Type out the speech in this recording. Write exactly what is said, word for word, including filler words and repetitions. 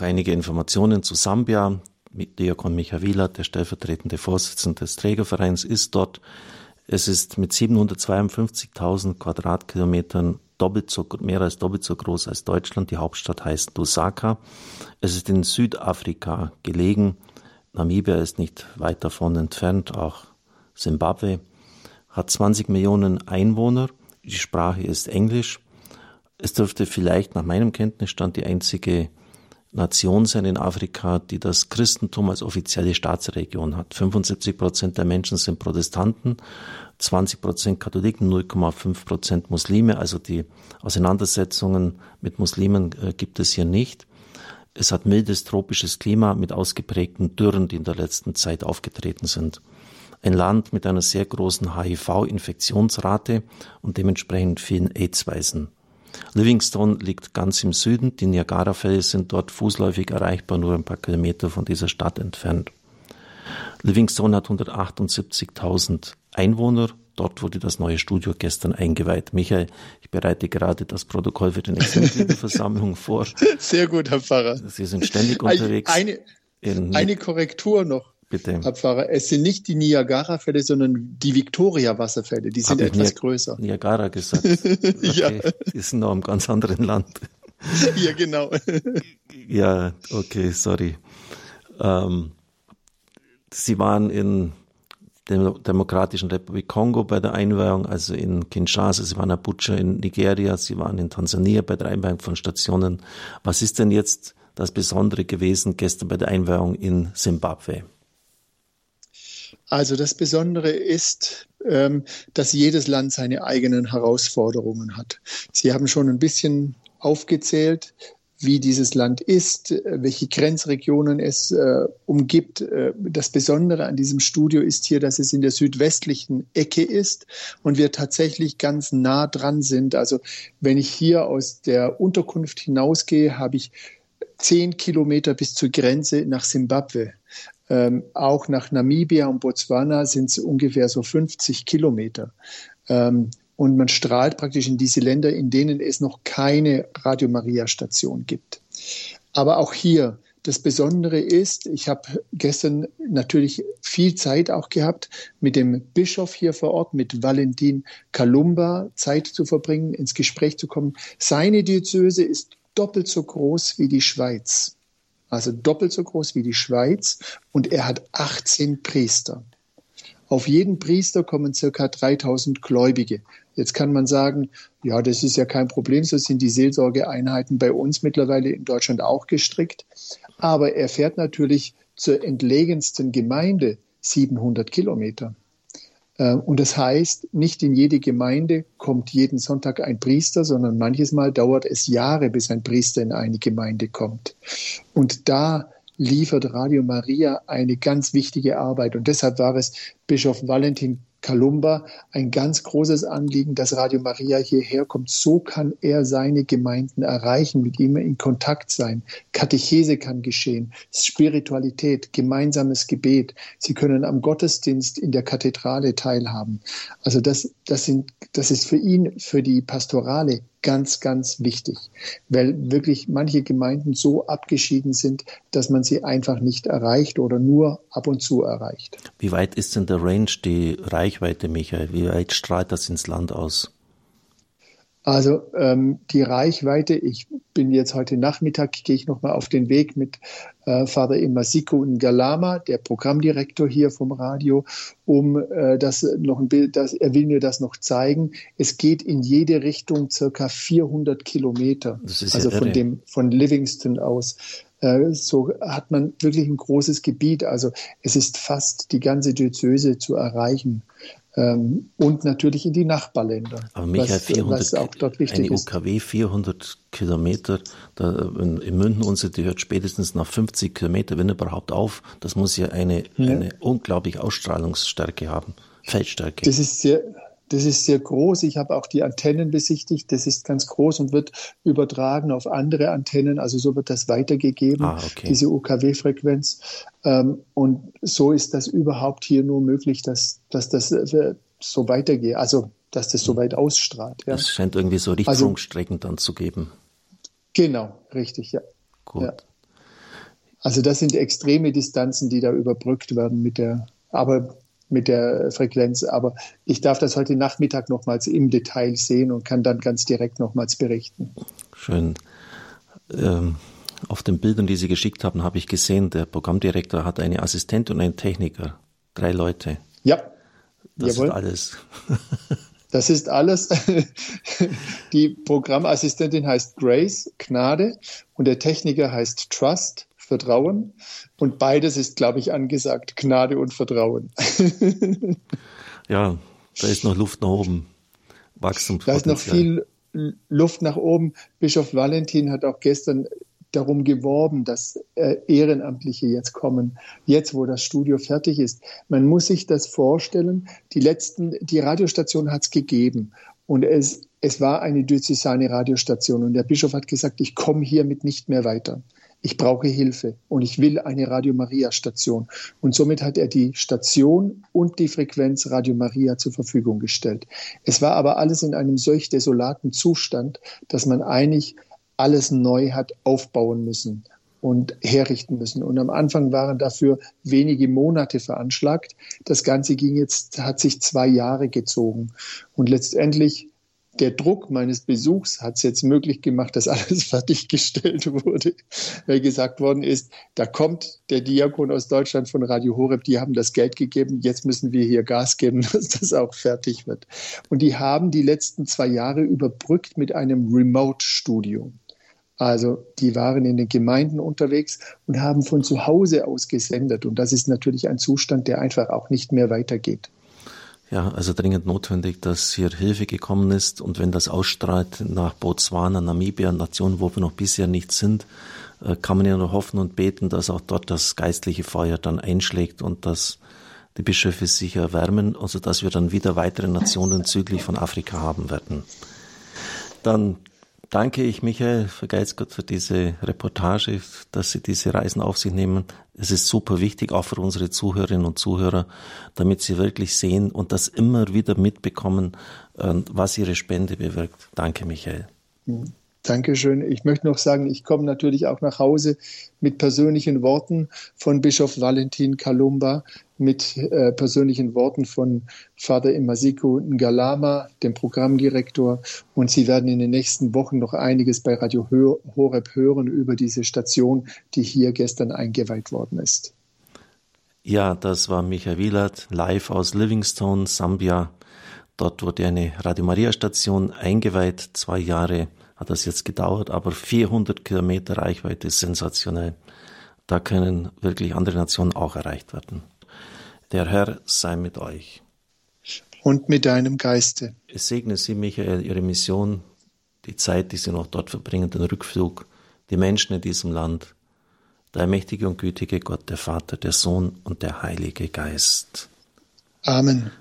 Einige Informationen zu Sambia. Diakon Micha Wielert, der stellvertretende Vorsitzende des Trägervereins, ist dort. Es ist mit siebenhundertzweiundfünfzigtausend Quadratkilometern doppelt so, mehr als doppelt so groß als Deutschland. Die Hauptstadt heißt Lusaka. Es ist in Südafrika gelegen. Namibia ist nicht weit davon entfernt, auch Simbabwe. Hat zwanzig Millionen Einwohner. Die Sprache ist Englisch. Es dürfte vielleicht nach meinem Kenntnisstand die einzige Nation sein in Afrika, die das Christentum als offizielle Staatsreligion hat. fünfundsiebzig Prozent der Menschen sind Protestanten, zwanzig Prozent Katholiken, null Komma fünf Prozent Muslime. Also die Auseinandersetzungen mit Muslimen äh, gibt es hier nicht. Es hat mildes tropisches Klima mit ausgeprägten Dürren, die in der letzten Zeit aufgetreten sind. Ein Land mit einer sehr großen H I V-Infektionsrate und dementsprechend vielen AIDS-Weisen. Livingstone liegt ganz im Süden. Die Niagarafälle sind dort fußläufig erreichbar, nur ein paar Kilometer von dieser Stadt entfernt. Livingstone hat hundertachtundsiebzigtausend Einwohner. Dort wurde das neue Studio gestern eingeweiht. Michael, ich bereite gerade das Protokoll für die nächste Mitgliederversammlung vor. Sehr gut, Herr Pfarrer. Sie sind ständig unterwegs. Eine, eine Korrektur noch. Bitte. Herr Pfarrer, es sind nicht die Niagara-Fälle, sondern die Victoria-Wasserfälle. Die sind etwas Ni- größer. Niagara gesagt. Okay. Ja. Die sind noch im ganz anderen Land. Ja, genau. Ja, okay, sorry. Ähm, Sie waren in der Demokratischen Republik Kongo bei der Einweihung, also in Kinshasa, Sie waren in Abuja in Nigeria, Sie waren in Tansania bei der Einweihung von Stationen. Was ist denn jetzt das Besondere gewesen gestern bei der Einweihung in Simbabwe? Also das Besondere ist, ähm, dass jedes Land seine eigenen Herausforderungen hat. Sie haben schon ein bisschen aufgezählt, wie dieses Land ist, welche Grenzregionen es äh, umgibt. Das Besondere an diesem Studio ist hier, dass es in der südwestlichen Ecke ist und wir tatsächlich ganz nah dran sind. Also wenn ich hier aus der Unterkunft hinausgehe, habe ich zehn Kilometer bis zur Grenze nach Simbabwe. Ähm, auch nach Namibia und Botswana sind es ungefähr so fünfzig Kilometer. Ähm, und man strahlt praktisch in diese Länder, in denen es noch keine Radio Maria Station gibt. Aber auch hier, das Besondere ist, ich habe gestern natürlich viel Zeit auch gehabt, mit dem Bischof hier vor Ort, mit Valentin Kalumba, Zeit zu verbringen, ins Gespräch zu kommen. Seine Diözese ist doppelt so groß wie die Schweiz. Also doppelt so groß wie die Schweiz und er hat achtzehn Priester. Auf jeden Priester kommen circa dreitausend Gläubige. Jetzt kann man sagen, ja, das ist ja kein Problem, so sind die Seelsorgeeinheiten bei uns mittlerweile in Deutschland auch gestrickt. Aber er fährt natürlich zur entlegensten Gemeinde siebenhundert Kilometer. Und das heißt, nicht in jede Gemeinde kommt jeden Sonntag ein Priester, sondern manches Mal dauert es Jahre, bis ein Priester in eine Gemeinde kommt. Und da liefert Radio Maria eine ganz wichtige Arbeit. Und deshalb war es Bischof Valentin Kalumba ein ganz großes Anliegen, dass Radio Maria hierher kommt. So kann er seine Gemeinden erreichen, mit ihm in Kontakt sein. Katechese kann geschehen, Spiritualität, gemeinsames Gebet. Sie können am Gottesdienst in der Kathedrale teilhaben. Also das, das sind, das ist für ihn, für die Pastorale ganz, ganz wichtig, weil wirklich manche Gemeinden so abgeschieden sind, dass man sie einfach nicht erreicht oder nur ab und zu erreicht. Wie weit ist denn der Range, die Reichweite, Michael? Wie weit strahlt das ins Land aus? Also ähm, die Reichweite, ich bin jetzt heute Nachmittag, gehe ich nochmal auf den Weg mit äh, Vater Imasiko Ngalama, der Programmdirektor hier vom Radio, um äh, das noch ein Bild, das, er will mir das noch zeigen. Es geht in jede Richtung circa vierhundert Kilometer, das ist also ja von dem von Livingston aus. Äh, so hat man wirklich ein großes Gebiet. Also es ist fast die ganze Diözese zu erreichen. Ähm, und natürlich in die Nachbarländer. Aber Michael, was, vierhundert, was auch dort wichtig eine ist. U K W vierhundert Kilometer, da, in, in München unsere, die hört spätestens nach fünfzig Kilometer, wenn überhaupt auf. Das muss ja eine, ja. eine unglaubliche Ausstrahlungsstärke haben, Feldstärke. Das ist sehr, das ist sehr groß. Ich habe auch die Antennen besichtigt. Das ist ganz groß und wird übertragen auf andere Antennen. Also so wird das weitergegeben, ah, okay. diese U K W-Frequenz. Ähm, und so ist das überhaupt hier nur möglich, dass, dass das äh, so weitergeht. Also, dass das so weit ausstrahlt. Ja. Es scheint irgendwie so Richtfunkstrecken also, dann zu geben. Genau, richtig, ja. Gut. Ja. Also das sind extreme Distanzen, die da überbrückt werden mit der, aber mit der Frequenz. Aber ich darf das heute Nachmittag nochmals im Detail sehen und kann dann ganz direkt nochmals berichten. Schön. Ähm, auf den Bildern, die Sie geschickt haben, habe ich gesehen, der Programmdirektor hat eine Assistentin und einen Techniker. Drei Leute. Ja. Das Jawohl. ist alles. Das ist alles. Die Programmassistentin heißt Grace, Gnade, und der Techniker heißt Trust, Vertrauen. Und beides ist, glaube ich, angesagt, Gnade und Vertrauen. Ja, da ist noch Luft nach oben. Wachstumspotenzial. Da ist noch viel Luft nach oben. Bischof Valentin hat auch gestern darum geworben, dass äh, Ehrenamtliche jetzt kommen, jetzt wo das Studio fertig ist. Man muss sich das vorstellen, die letzten, die Radiostation hat es gegeben und es, es war eine diözesane Radiostation und der Bischof hat gesagt, ich komme hiermit nicht mehr weiter. Ich brauche Hilfe und ich will eine Radio Maria Station. Und somit hat er die Station und die Frequenz Radio Maria zur Verfügung gestellt. Es war aber alles in einem solch desolaten Zustand, dass man eigentlich alles neu hat aufbauen müssen und herrichten müssen. Und am Anfang waren dafür wenige Monate veranschlagt. Das Ganze ging jetzt, hat sich zwei Jahre gezogen. Und letztendlich der Druck meines Besuchs hat es jetzt möglich gemacht, dass alles fertiggestellt wurde, weil gesagt worden ist, da kommt der Diakon aus Deutschland von Radio Horeb, die haben das Geld gegeben, jetzt müssen wir hier Gas geben, dass das auch fertig wird. Und die haben die letzten zwei Jahre überbrückt mit einem Remote-Studio. Also die waren in den Gemeinden unterwegs und haben von zu Hause aus gesendet. Und das ist natürlich ein Zustand, der einfach auch nicht mehr weitergeht. Ja, also dringend notwendig, dass hier Hilfe gekommen ist. Und wenn das ausstrahlt nach Botswana, Namibia, Nationen, wo wir noch bisher nicht sind, kann man ja nur hoffen und beten, dass auch dort das geistliche Feuer dann einschlägt und dass die Bischöfe sich erwärmen, also dass wir dann wieder weitere Nationen südlich von Afrika haben werden. Dann danke ich Michael Vergeitsgott für diese Reportage, dass Sie diese Reisen auf sich nehmen. Es ist super wichtig, auch für unsere Zuhörerinnen und Zuhörer, damit sie wirklich sehen und das immer wieder mitbekommen, was Ihre Spende bewirkt. Danke, Michael. Dankeschön. Ich möchte noch sagen, ich komme natürlich auch nach Hause mit persönlichen Worten von Bischof Valentin Kalumba, mit äh, persönlichen Worten von Vater Imasiku Ngalama, dem Programmdirektor. Und Sie werden in den nächsten Wochen noch einiges bei Radio Horeb hören über diese Station, die hier gestern eingeweiht worden ist. Ja, das war Michael Wielert, live aus Livingstone, Sambia. Dort wurde eine Radio Maria Station eingeweiht, zwei Jahre hat das jetzt gedauert, aber vierhundert Kilometer Reichweite ist sensationell. Da können wirklich andere Nationen auch erreicht werden. Der Herr sei mit euch. Und mit deinem Geiste. Es segne Sie, Michael, Ihre Mission, die Zeit, die Sie noch dort verbringen, den Rückflug, die Menschen in diesem Land, der mächtige und gütige Gott, der Vater, der Sohn und der Heilige Geist. Amen.